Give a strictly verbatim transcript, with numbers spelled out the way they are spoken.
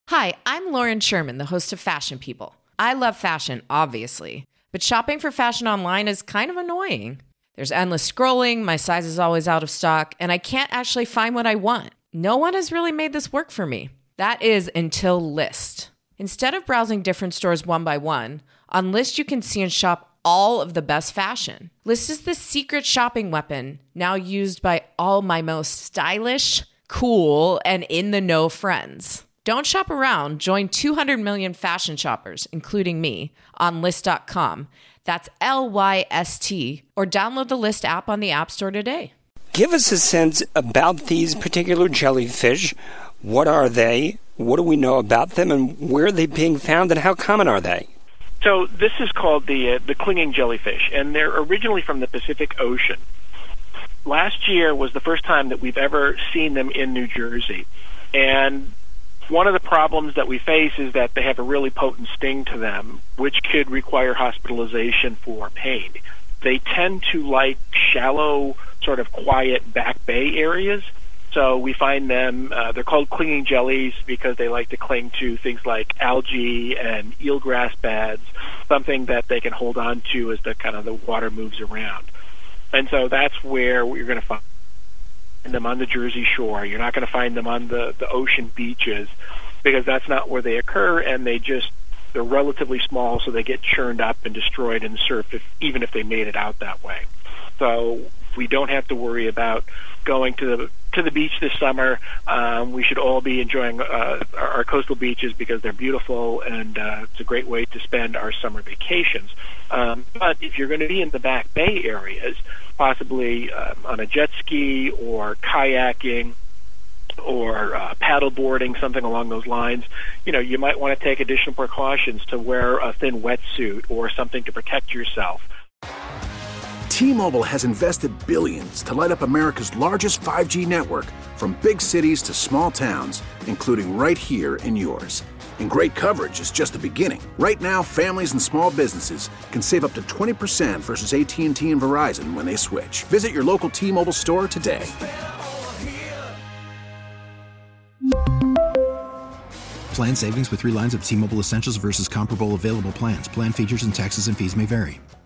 Hi, I'm Lauren Sherman, the host of Fashion People. I love fashion, obviously, but shopping for fashion online is kind of annoying. There's endless scrolling, my size is always out of stock, and I can't actually find what I want. No one has really made this work for me. That is until Lyst. Instead of browsing different stores one by one, on Lyst you can see and shop all of the best fashion. Lyst is the secret shopping weapon now used by all my most stylish, cool, and in-the-know friends. Don't shop around. Join two hundred million fashion shoppers, including me, on Lyst dot com. That's L Y S T, or download the Lyst app on the App Store today. Give us a sense about these particular jellyfish. What are they? What do we know about them, and where are they being found, and how common are they? So this is called the uh, the clinging jellyfish, and they're originally from the Pacific Ocean. Last year was the first time that we've ever seen them in New Jersey, and one of the problems that we face is that they have a really potent sting to them, which could require hospitalization for pain. They tend to like shallow, sort of quiet back bay areas. So we find them, uh, they're called clinging jellies because they like to cling to things like algae and eelgrass beds, something that they can hold on to as the kind of the water moves around. And so that's where you're going to find them on the Jersey Shore. You're not going to find them on the, the ocean beaches because that's not where they occur, and they just, they're relatively small, so they get churned up and destroyed in the surf, if, even if they made it out that way. So we don't have to worry about going to the to the beach this summer. Um, we should all be enjoying uh, our, our coastal beaches because they're beautiful, and uh, it's a great way to spend our summer vacations. Um, but if you're going to be in the back bay areas, possibly um, on a jet ski or kayaking or uh, paddle boarding, something along those lines, you know, you might want to take additional precautions to wear a thin wetsuit or something to protect yourself. T-Mobile has invested billions to light up America's largest five G network, from big cities to small towns, including right here in yours. And great coverage is just the beginning. Right now, families and small businesses can save up to twenty percent versus A T and T and Verizon when they switch. Visit your local T-Mobile store today. Plan savings with three lines of T-Mobile Essentials versus comparable available plans. Plan features and taxes and fees may vary.